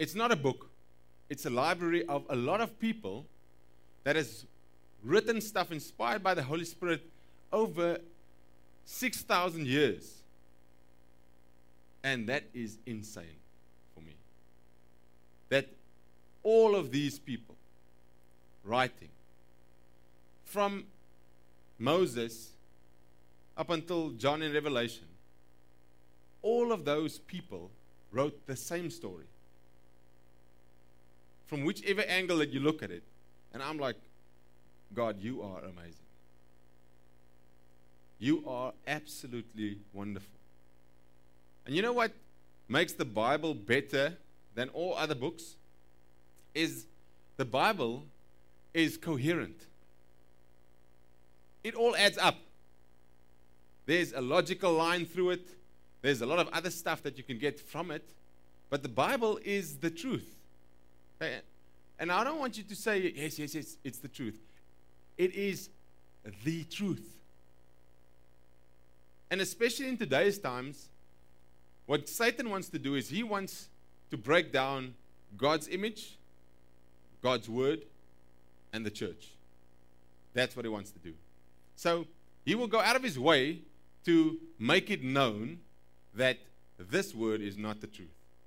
it's not a book. It's a library of a lot of people that has written stuff inspired by the Holy Spirit over 6,000 years. And that is insane for me. That all of these people writing from Moses up until John in Revelation, all of those people wrote the same story. From whichever angle that you look at it. And I'm like, God, you are amazing. You are absolutely wonderful. And you know what makes the Bible better than all other books? Is the Bible is coherent. It all adds up. There's a logical line through it. There's a lot of other stuff that you can get from it. But the Bible is the truth. Okay? And I don't want you to say, yes, it's the truth. It is the truth. And especially in today's times, what Satan wants to do is he wants to break down God's image, God's word, and the church. That's what he wants to do. So he will go out of his way to make it known that this word is not the truth.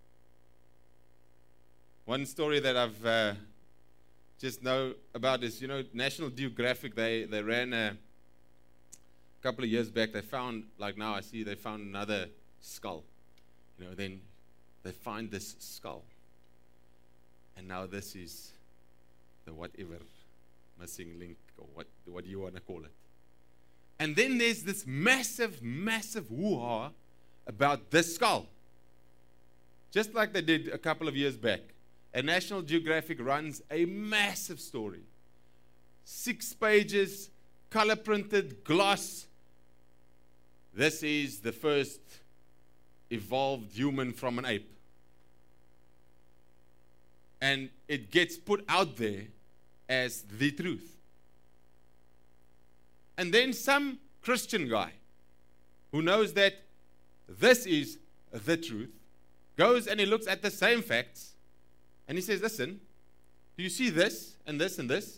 One story that I've just know about is, National Geographic, they ran a couple of years back, they found, like now I see they found another skull. Then they find this skull. And now this is the whatever missing link, or what do you want to call it. And then there's this massive, massive hoo-ha about this skull. Just like they did a couple of years back. And National Geographic runs a massive story. 6 pages, color printed, gloss. This is the first evolved human from an ape. And it gets put out there as the truth. And then some Christian guy who knows that this is the truth goes and he looks at the same facts and he says, listen, do you see this and this and this?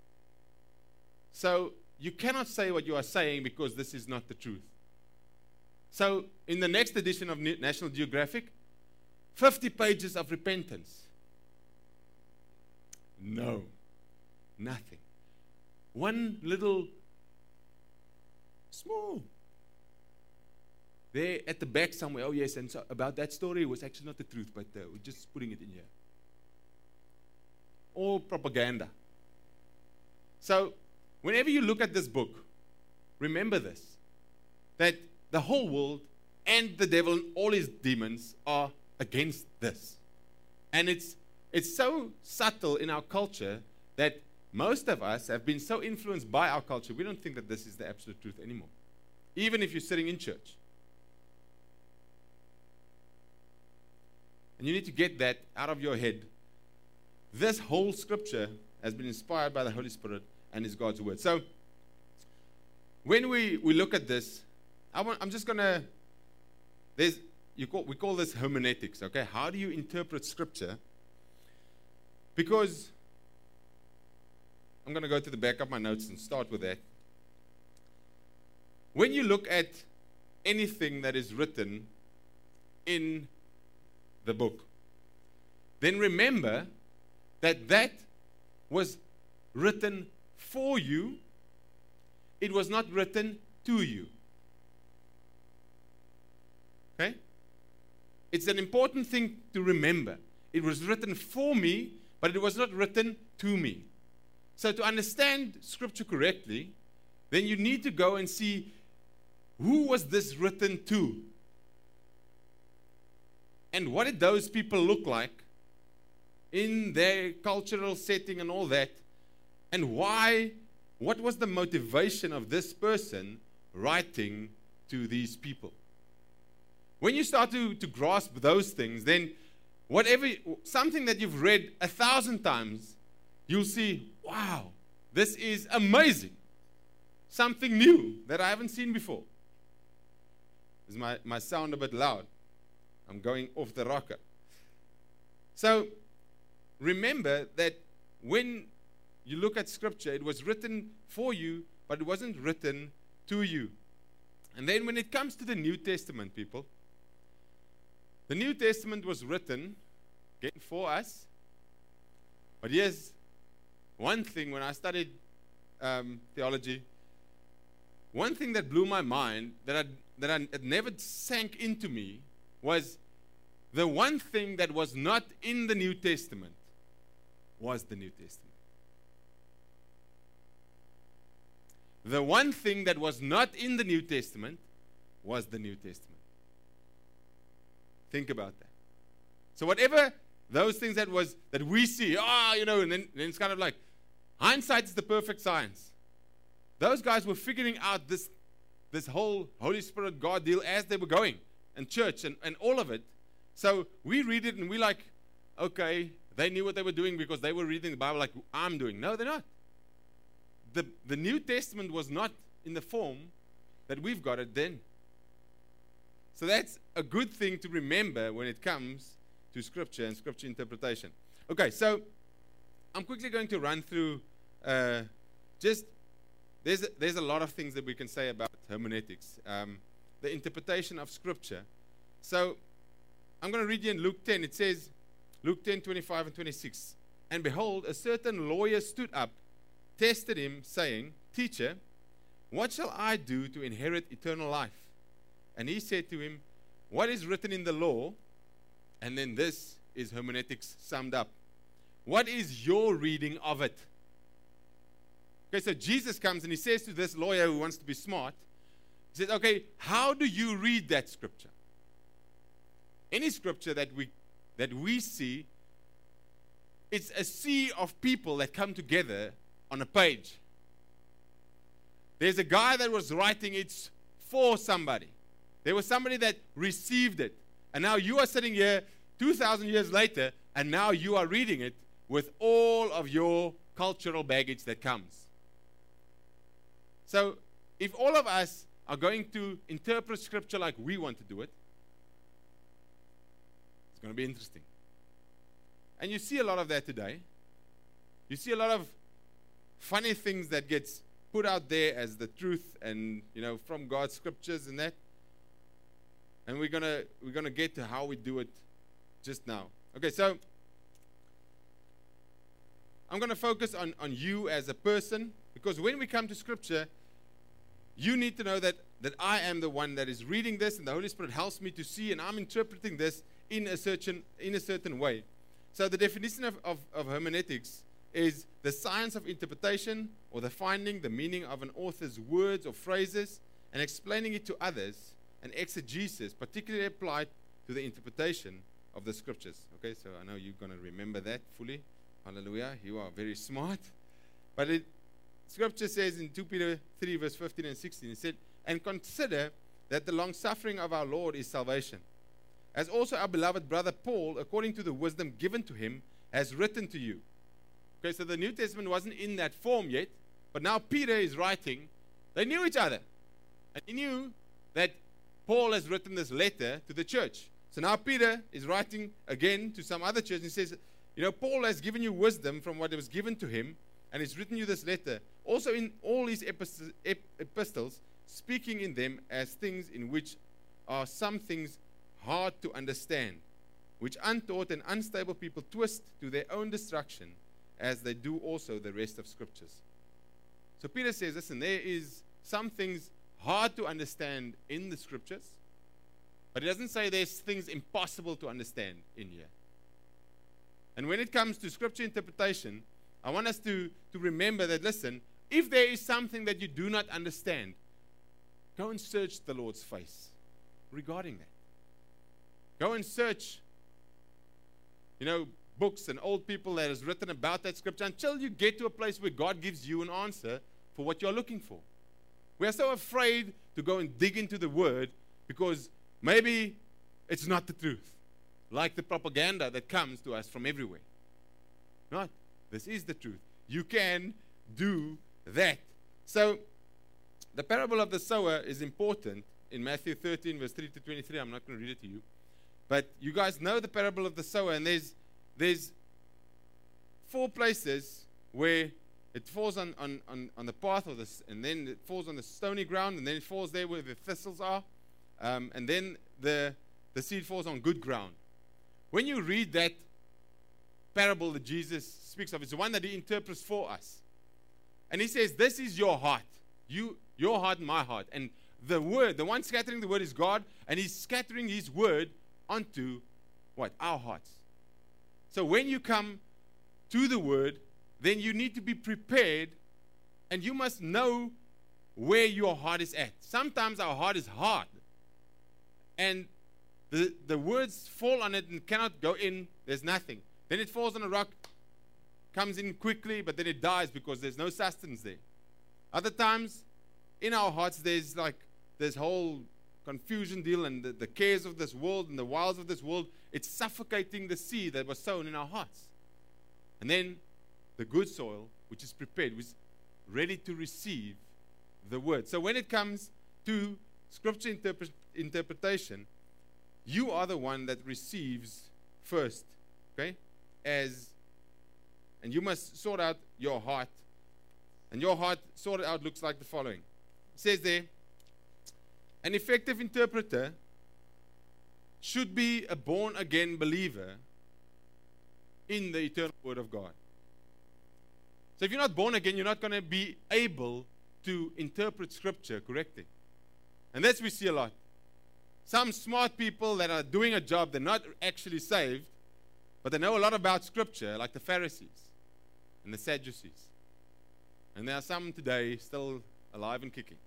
So you cannot say what you are saying because this is not the truth. So in the next edition of National Geographic, 50 pages of repentance. No, nothing. One little small. There at the back somewhere, oh yes, and so about that story, it was actually not the truth, but we're just putting it in here. All propaganda. So, whenever you look at this book, remember this, that the whole world and the devil and all his demons are against this. And it's so subtle in our culture that most of us have been so influenced by our culture, we don't think that this is the absolute truth anymore. Even if you're sitting in church. And you need to get that out of your head. This whole scripture has been inspired by the Holy Spirit and is God's word. So, when we look at this, I'm just going to, we call this hermeneutics, okay? How do you interpret scripture? Because, I'm going to go to the back of my notes and start with that. When you look at anything that is written in the book, then remember that was written for you. It was not written to you. Okay? It's an important thing to remember. It was written for me, but it was not written to me. So to understand Scripture correctly, then you need to go and see, who was this written to? And what did those people look like in their cultural setting and all that? And why, what was the motivation of this person writing to these people? When you start to grasp those things, then something that you've read 1,000 times, you'll see, wow, this is amazing. Something new that I haven't seen before. Is my sound a bit loud? I'm going off the rocker. So remember that when you look at Scripture, it was written for you, but it wasn't written to you. And then when it comes to the New Testament, people, the New Testament was written, again, for us. But here's one thing. When I studied theology, one thing that blew my mind, that it never sank into me, was the one thing that was not in the New Testament was the New Testament. The one thing that was not in the New Testament was the New Testament. Think about that. So whatever those things that we see, and then it's kind of like, hindsight is the perfect science. Those guys were figuring out this whole Holy Spirit God deal as they were going, and church and all of it. So we read it and we're like, okay, they knew what they were doing because they were reading the Bible like I'm doing. No, they're not. The New Testament was not in the form that we've got it then. So that's a good thing to remember when it comes to Scripture and Scripture interpretation. Okay, so I'm quickly going to run through there's a lot of things that we can say about hermeneutics, the interpretation of Scripture. So I'm going to read you in Luke 10. It says, Luke 10, 25 and 26. And behold, a certain lawyer stood up, tested him, saying, Teacher, what shall I do to inherit eternal life? And he said to him, what is written in the law? And then this is hermeneutics summed up. What is your reading of it? Okay, so Jesus comes and he says to this lawyer who wants to be smart, he says, okay, how do you read that scripture? Any scripture that we see, it's a sea of people that come together on a page. There's a guy that was writing it for somebody. There was somebody that received it. And now you are sitting here 2,000 years later, and now you are reading it with all of your cultural baggage that comes. So if all of us are going to interpret Scripture like we want to do it, it's going to be interesting. And you see a lot of that today. You see a lot of funny things that gets put out there as the truth and, from God's Scriptures and that. And we're gonna get to how we do it just now. Okay, so I'm going to focus on you as a person, because when we come to Scripture, you need to know that I am the one that is reading this, and the Holy Spirit helps me to see, and I'm interpreting this in a certain way. So the definition of hermeneutics is the science of interpretation, or the finding the meaning of an author's words or phrases and explaining it to others, and exegesis, particularly applied to the interpretation of the Scriptures. Okay, so I know you're going to remember that fully. Hallelujah, you are very smart. But Scripture says in 2 Peter 3 verse 15 and 16, it said, and consider that the long suffering of our Lord is salvation, as also our beloved brother Paul, according to the wisdom given to him, has written to you. Okay, so the New Testament wasn't in that form yet, but now Peter is writing. They knew each other, and he knew that Paul has written this letter to the church. So now Peter is writing again to some other church, and he says, Paul has given you wisdom from what was given to him, and he's written you this letter. Also in all his epistles, speaking in them as things in which are some things hard to understand, which untaught and unstable people twist to their own destruction, as they do also the rest of Scriptures. So Peter says, listen, there is some things hard to understand in the Scriptures, but he doesn't say there's things impossible to understand in here. And when it comes to Scripture interpretation, I want us to remember that, listen, if there is something that you do not understand, go and search the Lord's face regarding that. Go and search, books and old people that has written about that Scripture until you get to a place where God gives you an answer for what you're looking for. We are so afraid to go and dig into the Word because maybe it's not the truth, like the propaganda that comes to us from everywhere. Not. This is the truth. You can do that. So the parable of the sower is important in Matthew 13, verse 3 to 23. I'm not going to read it to you. But you guys know the parable of the sower, and there's there's 4 places where it falls on the path, and then it falls on the stony ground, and then it falls there where the thistles are, and then the seed falls on good ground. When you read that parable that Jesus speaks of, it's the one that he interprets for us. And he says, this is your heart. Your heart and my heart. And the word, the one scattering the word is God, and he's scattering his word onto what? Our hearts. So when you come to the word, then you need to be prepared, and you must know where your heart is at. Sometimes our heart is hard, and the words fall on it and cannot go in. There's nothing. Then it falls on a rock, comes in quickly, but then it dies because there's no sustenance there. Other times, in our hearts, there's like this whole confusion deal, and the cares of this world and the wiles of this world. It's suffocating the seed that was sown in our hearts. And then the good soil, which is prepared, which is ready to receive the word. So when it comes to scripture interpretation, you are the one that receives first, okay? And you must sort out your heart. And your heart sorted out looks like the following. It says there, an effective interpreter should be a born-again believer in the eternal word of God. So if you're not born again, you're not going to be able to interpret scripture correctly. And that's what we see a lot. Some smart people that are doing a job, they're not actually saved, but they know a lot about scripture, like the Pharisees and the Sadducees. And there are some today still alive and kicking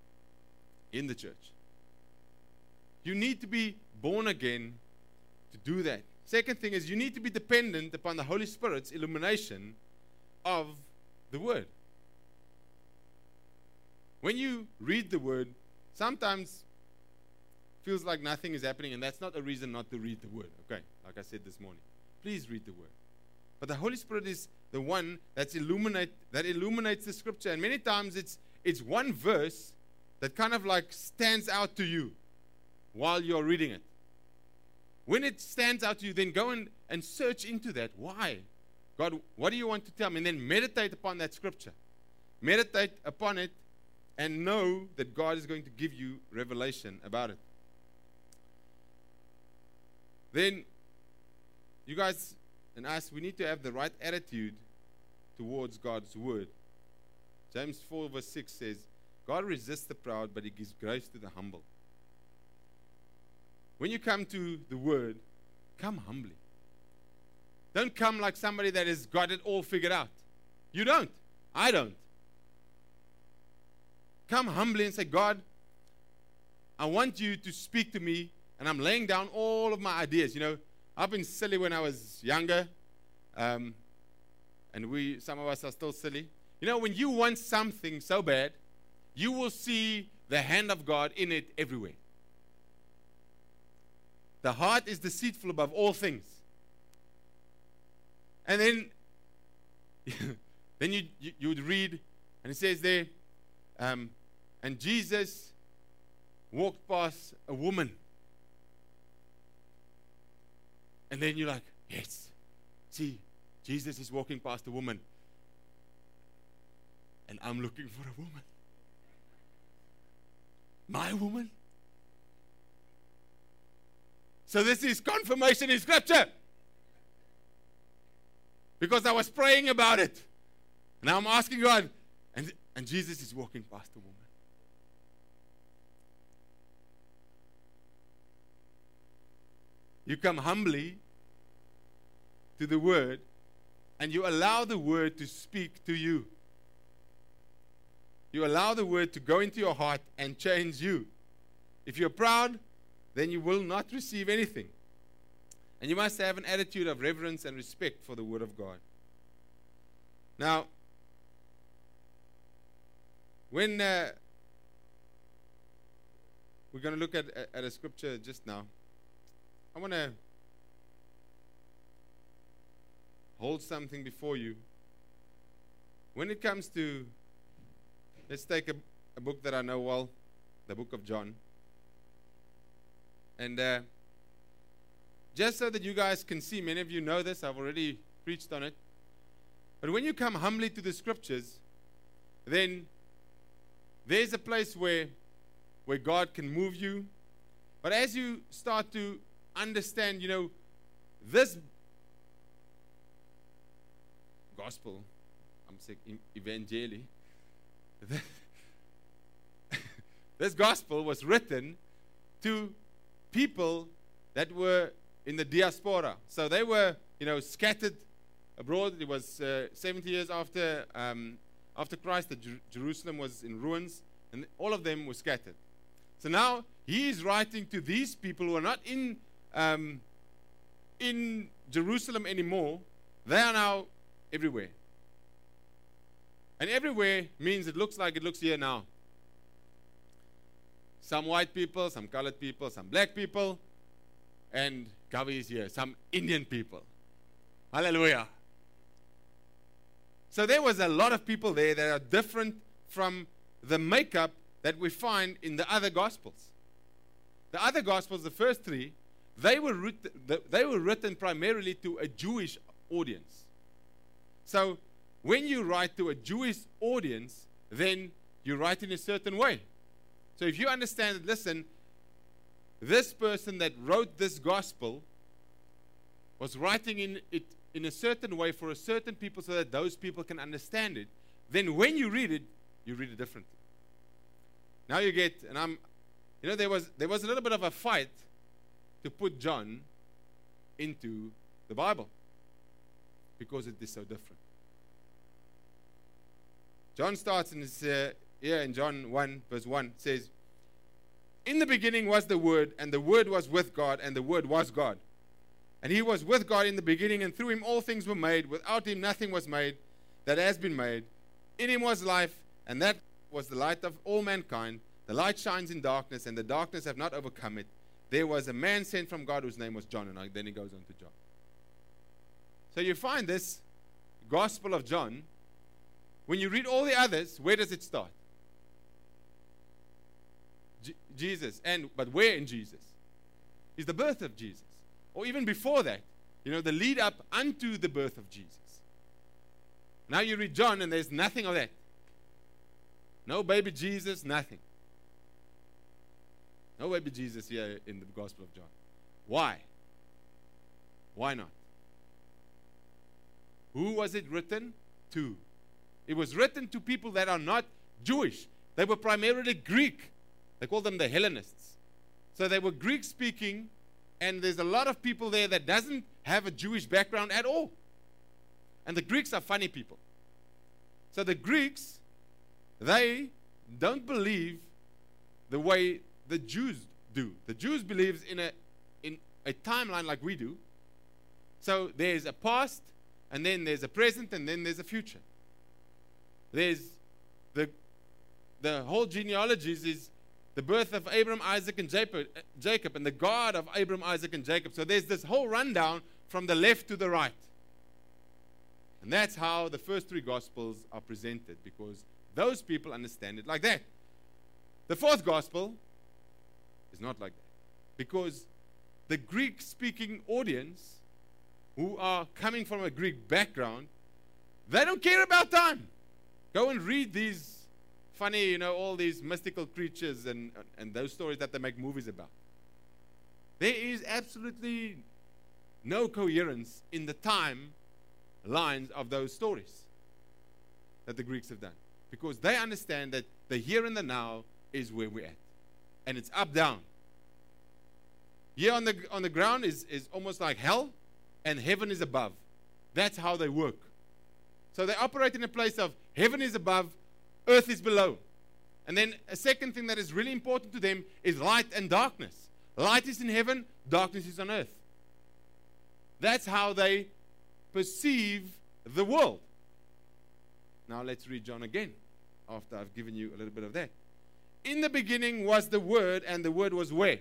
in the church. You need to be born again to do that. Second thing is, you need to be dependent upon the Holy Spirit's illumination of the word. When you read the word, sometimes it feels like nothing is happening, and that's not a reason not to read the word. Okay, like I said this morning, please read the word. But the Holy Spirit is the one that illuminates the scripture, and many times it's one verse that kind of like stands out to you while you're reading it. When it stands out to you, then go and search into that. Why? God, what do you want to tell me? And then meditate upon that scripture. Meditate upon it and know that God is going to give you revelation about it. Then, you guys and us, we need to have the right attitude towards God's word. James 4 verse 6 says, God resists the proud, but he gives grace to the humble. When you come to the word, come humbly. Don't come like somebody that has got it all figured out. You don't. I don't. Come humbly and say, God, I want you to speak to me, and I'm laying down all of my ideas. You know, I've been silly when I was younger, and some of us are still silly. You know, when you want something so bad, you will see the hand of God in it everywhere. The heart is deceitful above all things. And then you would read, and it says there, and Jesus walked past a woman. And then you're like, yes, see, Jesus is walking past a woman. And I'm looking for a woman. My woman? So this is confirmation in Scripture. Because I was praying about it. Now I'm asking God, and Jesus is walking past a woman. You come humbly to the Word, and you allow the Word to speak to you. You allow the Word to go into your heart and change you. If you're proud, then you will not receive anything. And you must have an attitude of reverence and respect for the Word of God. Now, when we're going to look at a scripture just now, I want to hold something before you. When it comes to, let's take a book that I know well, the book of John. And just so that you guys can see, many of you know this, I've already preached on it. But when you come humbly to the scriptures, then there's a place where God can move you. But as you start to understand, this gospel, I'm saying evangeli, this gospel was written to people that were in the diaspora. So they were, scattered abroad. It was 70 years after Christ that Jerusalem was in ruins, and all of them were scattered. So now he is writing to these people who are not in Jerusalem anymore. They are now everywhere. And everywhere means it looks like it looks here now. Some white people, some colored people, some black people, and Gavi is here, some Indian people. Hallelujah. So there was a lot of people there that are different from the makeup that we find in the other Gospels. The other Gospels, the first three, they were written primarily to a Jewish audience. So when you write to a Jewish audience, then you write in a certain way. So if you understand that, listen, this person that wrote this gospel was writing in it in a certain way for a certain people so that those people can understand it, then when you read it differently. Now you get, and there was a little bit of a fight to put John into the Bible because it is so different. John starts in his, here in John 1, verse 1, says, "In the beginning was the Word, and the Word was with God, and the Word was God. And he was with God in the beginning, and through him all things were made. Without him nothing was made that has been made. In him was life, and that was the light of all mankind. The light shines in darkness, and the darkness have not overcome it. There was a man sent from God whose name was John." And then he goes on to John. So you find this Gospel of John. When you read all the others, where does it start? Jesus. But where in Jesus? Is the birth of Jesus. Or even before that, the lead up unto the birth of Jesus. Now you read John and there's nothing of that. No baby Jesus, nothing. No baby Jesus here in the Gospel of John. Why? Why not? Who was it written to? It was written to people that are not Jewish. They were primarily Greek. They called them the Hellenists. So they were Greek speaking, and there's a lot of people there that doesn't have a Jewish background at all. And the Greeks are funny people. So the Greeks, they don't believe the way the Jews do. The Jews believe in a timeline like we do. So there's a past, and then there's a present, and then there's a future. There's the whole genealogies is the birth of Abraham, Isaac, and Jacob, and the God of Abraham, Isaac, and Jacob. So there's this whole rundown from the left to the right. And that's how the first three Gospels are presented, because those people understand it like that. The fourth Gospel is not like that, because the Greek-speaking audience, who are coming from a Greek background, they don't care about time. Go and read these funny, all these mystical creatures and those stories that they make movies about. There is absolutely no coherence in the timelines of those stories that the Greeks have done, because they understand that the here and the now is where we're at, and it's up down. Here on the ground is almost like hell, and heaven is above. That's how they work. So they operate in a place of heaven is above, earth is below. And then a second thing that is really important to them is light and darkness. Light is in heaven, darkness is on earth. That's how they perceive the world. Now let's read John again, after I've given you a little bit of that. In the beginning was the Word, and the Word was where?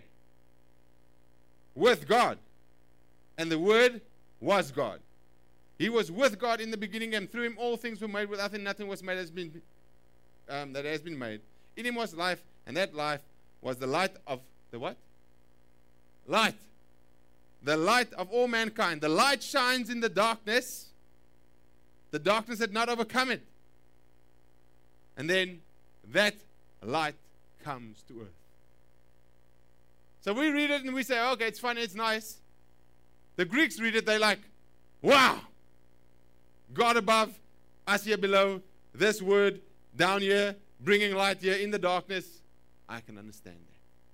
With God. And the Word was God. He was with God in the beginning, and through him all things were made. Without him nothing was made that has been made. In him was life, and that life was the light of the what? Light. the light of all mankind. The light shines in the darkness. The darkness had not overcome it. And then that light comes to earth. So we read it and we say, okay, it's funny, it's nice. The Greeks read it, they're like, wow! God above, us here below, this word down here, bringing light here in the darkness. I can understand that.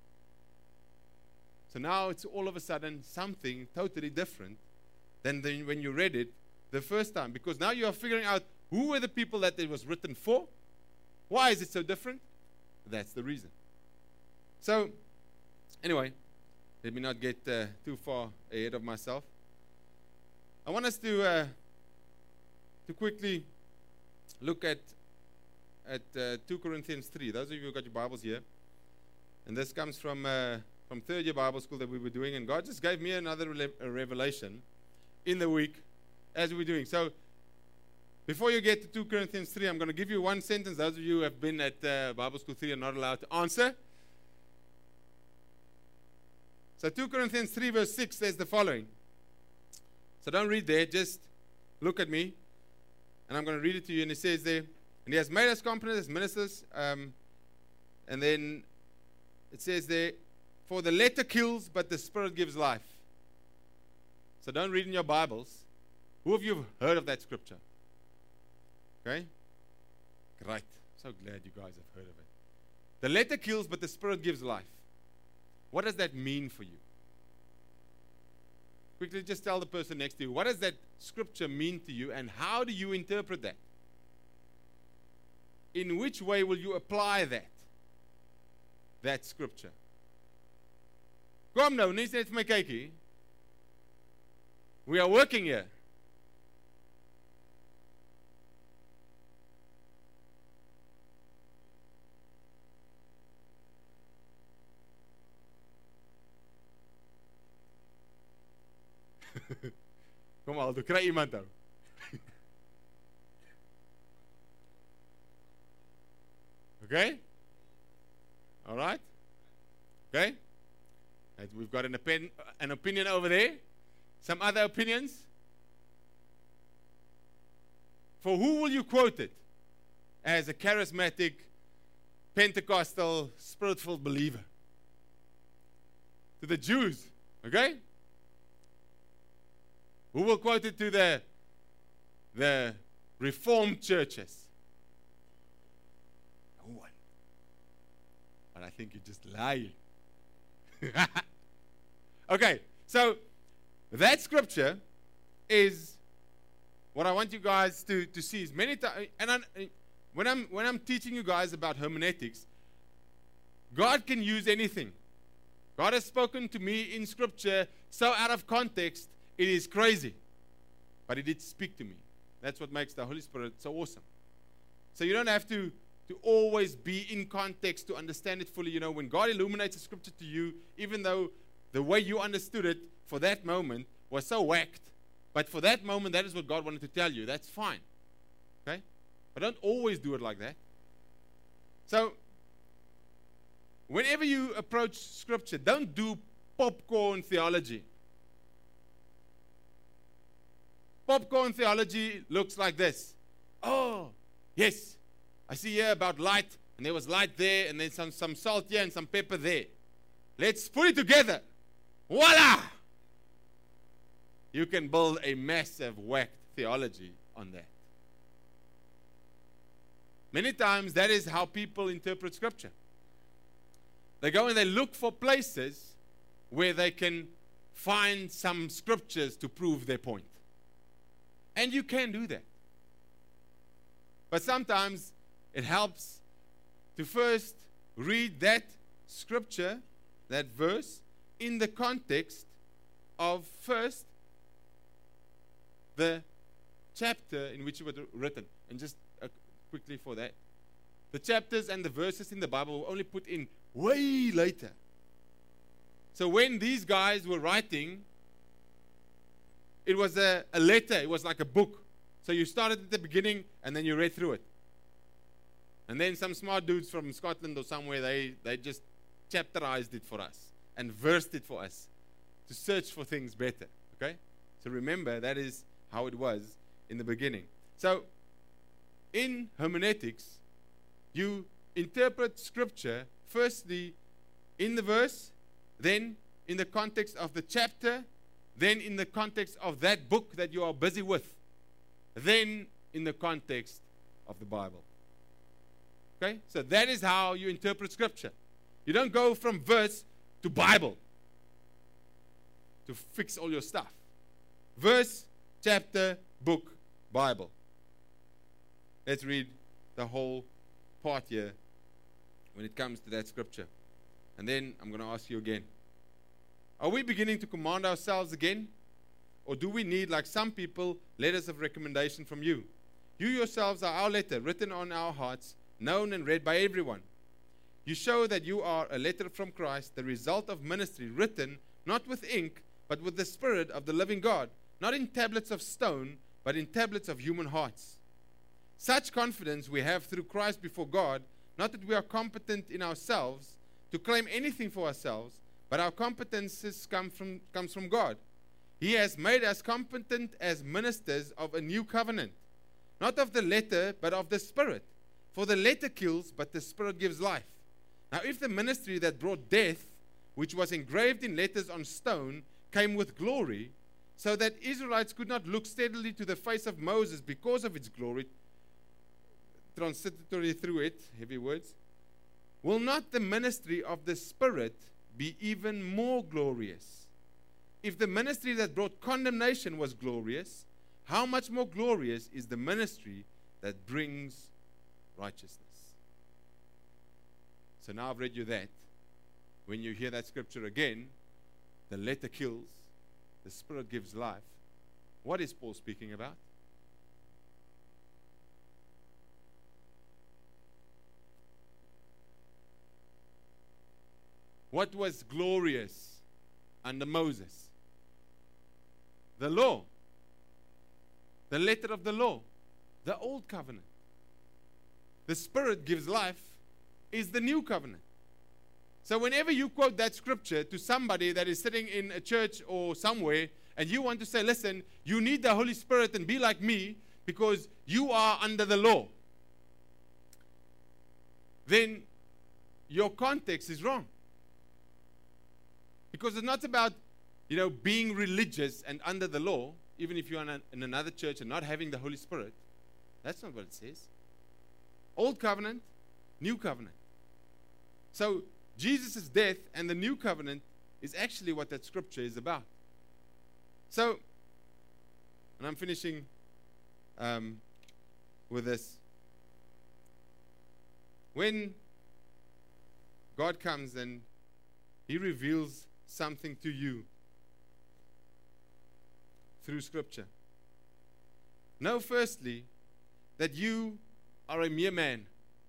So now it's all of a sudden something totally different than when you read it the first time. Because now you are figuring out who were the people that it was written for. Why is it so different? That's the reason. So, anyway, let me not get too far ahead of myself. I want us to quickly look at 2 Corinthians 3. Those of you who got your Bibles here. And this comes from third year Bible school that we were doing. And God just gave me another revelation in the week as we were doing. So, before you get to 2 Corinthians 3, I'm going to give you one sentence. Those of you who have been at Bible School 3 are not allowed to answer. So 2 Corinthians 3 verse 6 says the following. So don't read there, just look at me. And I'm going to read it to you. And it says there, and he has made us competent as ministers. And then it says there, for the letter kills, but the Spirit gives life. So don't read in your Bibles. Who of you have heard of that scripture? Okay? Great. So glad you guys have heard of it. The letter kills, but the Spirit gives life. What does that mean for you? Quickly just tell the person next to you, what does that scripture mean to you and how do you interpret that? In which way will you apply that scripture? Kom nou, nie net vir my kykie. We are working here. Kom al, toe kry iemand nou. Okay? All right? Okay? And we've got an opinion over there. Some other opinions? For who will you quote it? As a charismatic, Pentecostal, spirit-filled believer. To the Jews. Okay? Who will quote it to the Reformed churches? No one. But I think you're just lying. Okay, so that scripture is what I want you guys to see. Is many times, and when I'm teaching you guys about hermeneutics, God can use anything. God has spoken to me in scripture so out of context. It is crazy, but He did speak to me. That's what makes the Holy Spirit so awesome. So you don't have to always be in context to understand it fully. You know, when God illuminates a scripture to you, even though the way you understood it for that moment was so whacked, but for that moment, that is what God wanted to tell you. That's fine. Okay? But don't always do it like that. So, whenever you approach scripture, don't do popcorn theology. Popcorn theology looks like this. Oh, yes, I see here about light, and there was light there, and then some salt here and some pepper there. Let's put it together. Voila! You can build a massive whacked theology on that. Many times that is how people interpret scripture. They go and they look for places where they can find some scriptures to prove their point. And you can do that. But sometimes it helps to first read that scripture, that verse, in the context of first the chapter in which it was written. And just quickly for that. The chapters and the verses in the Bible were only put in way later. So when these guys were writing, it was a letter. It was like a book. So you started at the beginning and then you read through it. And then some smart dudes from Scotland or somewhere, they just chapterized it for us and versed it for us. to search for things better. Okay? So remember, that is how it was in the beginning. So, in hermeneutics, you interpret Scripture firstly in the verse, then in the context of the chapter, then in the context of that book that you are busy with, then in the context of the Bible. Okay? So that is how you interpret Scripture. You don't go from verse to Bible to fix all your stuff. Verse, chapter, book, Bible. Let's read the whole part here when it comes to that Scripture. And then I'm going to ask you again. Are we beginning to command ourselves again? Or do we need, like some people, letters of recommendation from you? You yourselves are our letter, written on our hearts, known and read by everyone. You show that you are a letter from Christ, the result of ministry, written not with ink, but with the Spirit of the living God, not in tablets of stone, but in tablets of human hearts. Such confidence we have through Christ before God, not that we are competent in ourselves to claim anything for ourselves, but our competences comes from God. He has made us competent as ministers of a new covenant, not of the letter, but of the Spirit. For the letter kills, but the Spirit gives life. Now, if the ministry that brought death, which was engraved in letters on stone, came with glory, so that Israelites could not look steadily to the face of Moses because of its glory, transitory through it, heavy words, will not the ministry of the Spirit be even more glorious? If the ministry that brought condemnation was glorious, how much more glorious is the ministry that brings righteousness? So now I've read you that. When you hear that scripture again, the letter kills, the Spirit gives life. What is Paul speaking about? What was glorious under Moses? The law. The letter of the law. The old covenant. The Spirit gives life is the new covenant. So whenever you quote that scripture to somebody that is sitting in a church or somewhere, and you want to say, listen, you need the Holy Spirit and be like me because you are under the law, then your context is wrong. Because it's not about, being religious and under the law, even if you're in another church and not having the Holy Spirit. That's not what it says. Old covenant, new covenant. So Jesus' death and the new covenant is actually what that scripture is about. So, and I'm finishing with this. When God comes and He reveals something to you through scripture, know firstly that you are a mere man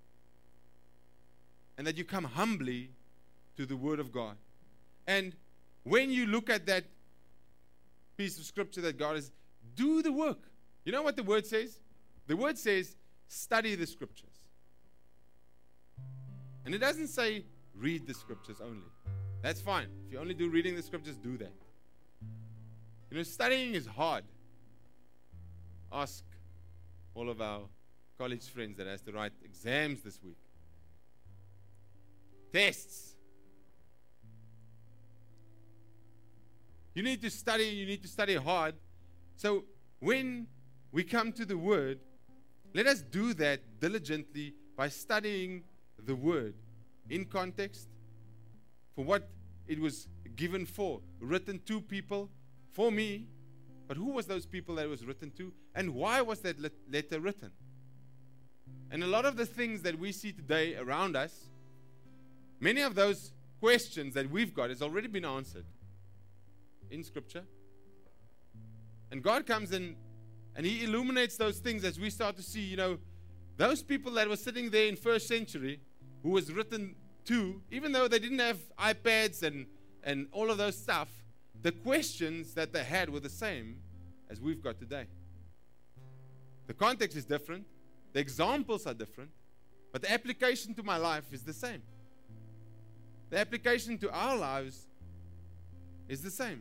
and that you come humbly to the Word of God. And when you look at that piece of scripture that God is, do the work. You know what the Word says? The Word says, study the scriptures. And it doesn't say, read the scriptures only. That's fine. If you only do reading the scriptures, do that. Studying is hard. Ask all of our college friends that has to write exams this week. Tests. You need to study hard. So when we come to the Word, let us do that diligently by studying the Word in context, for what it was given for, written to people, for me. But who was those people that it was written to? And why was that letter written? And a lot of the things that we see today around us, many of those questions that we've got has already been answered in Scripture. And God comes in and He illuminates those things as we start to see, those people that were sitting there in first century who was written to, even though they didn't have iPads and all of those stuff, the questions that they had were the same as we've got today. The context is different. The examples are different. But the application to my life is the same. The application to our lives is the same.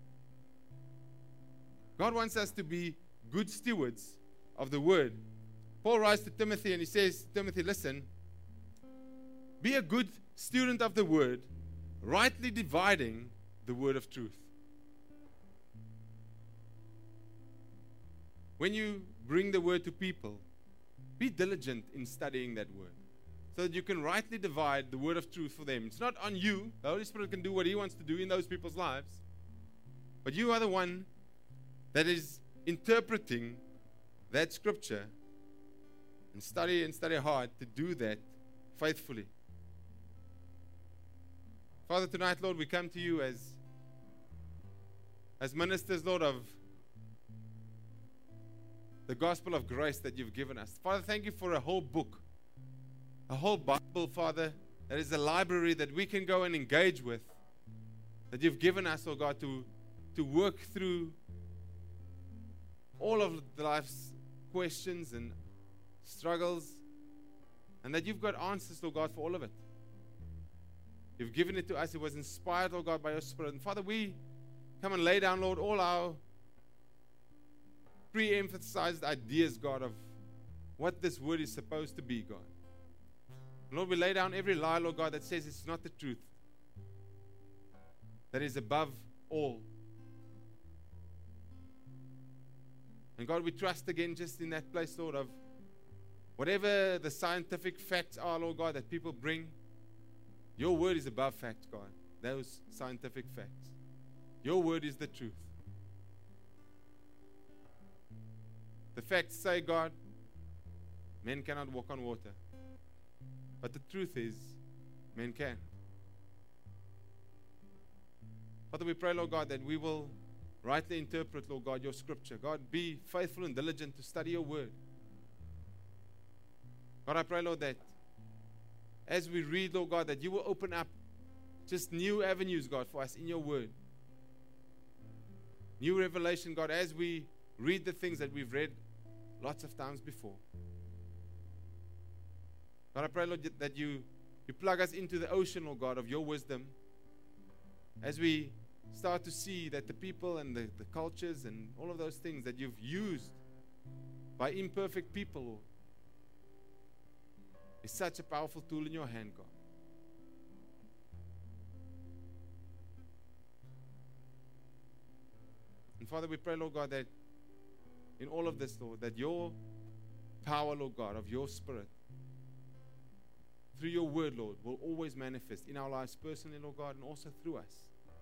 God wants us to be good stewards of the word. Paul writes to Timothy and he says, Timothy, listen, be a good student of the word, rightly dividing the word of truth. When you bring the word to people, be diligent in studying that word so that you can rightly divide the word of truth for them. It's not on you. The Holy Spirit can do what He wants to do in those people's lives. But you are the one that is interpreting that scripture and study hard to do that faithfully. Father, tonight, Lord, we come to you as ministers, Lord, of the gospel of grace that you've given us. Father, thank you for a whole book, a whole Bible, Father, that is a library that we can go and engage with, that you've given us, oh God, to work through all of life's questions and struggles, and that you've got answers, oh God, for all of it. You've given it to us. It was inspired, oh God, by your Spirit. And Father, we come and lay down, Lord, all our pre-emphasized ideas, God, of what this word is supposed to be, God. Lord, we lay down every lie, Lord God, that says it's not the truth, that is above all. And God, we trust again just in that place, Lord, of whatever the scientific facts are, Lord God, that people bring. Your word is above facts, God. Those scientific facts. Your word is the truth. The facts say, God, men cannot walk on water. But the truth is, men can. Father, we pray, Lord God, that we will rightly interpret, Lord God, your scripture. God, be faithful and diligent to study your word. God, I pray, Lord, that as we read, Lord God, that you will open up just new avenues, God, for us in your word. New revelation, God, as we read the things that we've read lots of times before. God, I pray, Lord, that you plug us into the ocean, Lord God, of your wisdom as we start to see that the people and the cultures and all of those things that you've used by imperfect people, Lord, is such a powerful tool in your hand, God. And Father, we pray, Lord God, that in all of this, Lord, that your power, Lord God, of your Spirit, through your word, Lord, will always manifest in our lives personally, Lord God, and also through us.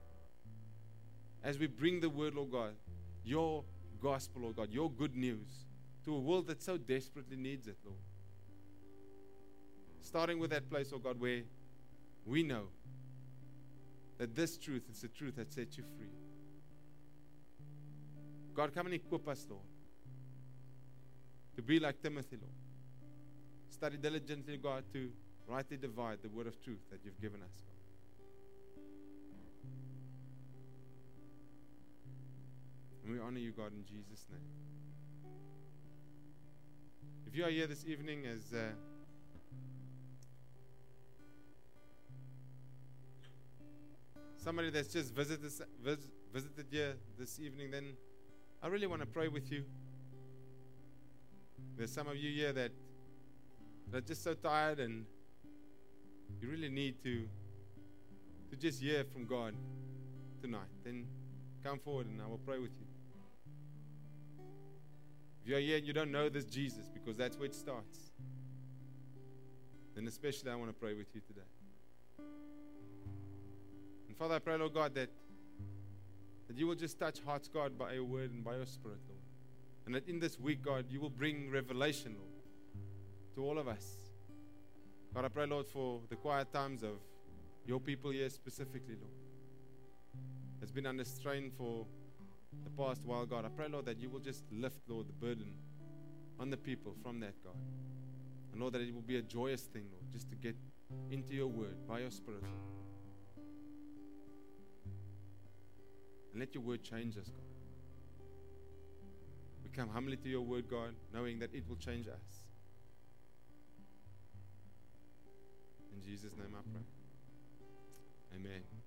As we bring the word, Lord God, your gospel, Lord God, your good news to a world that so desperately needs it, Lord. Starting with that place, Lord God, where we know that this truth is the truth that sets you free. God, come and equip us, Lord, to be like Timothy, Lord. Study diligently, God, to rightly divide the word of truth that you've given us, God. And we honor you, God, in Jesus' name. If you are here this evening as somebody that's just visited here this evening, then I really want to pray with you. There's some of you here that are just so tired and you really need to just hear from God tonight. Then come forward and I will pray with you. If you're here and you don't know this Jesus, because that's where it starts, then especially I want to pray with you today. And Father, I pray, Lord God, that you will just touch hearts, God, by your word and by your Spirit, Lord. And that in this week, God, you will bring revelation, Lord, to all of us. God, I pray, Lord, for the quiet times of your people here specifically, Lord. It's been under strain for the past while, God. I pray, Lord, that you will just lift, Lord, the burden on the people from that, God. And Lord, that it will be a joyous thing, Lord, just to get into your word by your Spirit, Lord. And let your word change us, God. We come humbly to your word, God, knowing that it will change us. In Jesus' name I pray. Amen.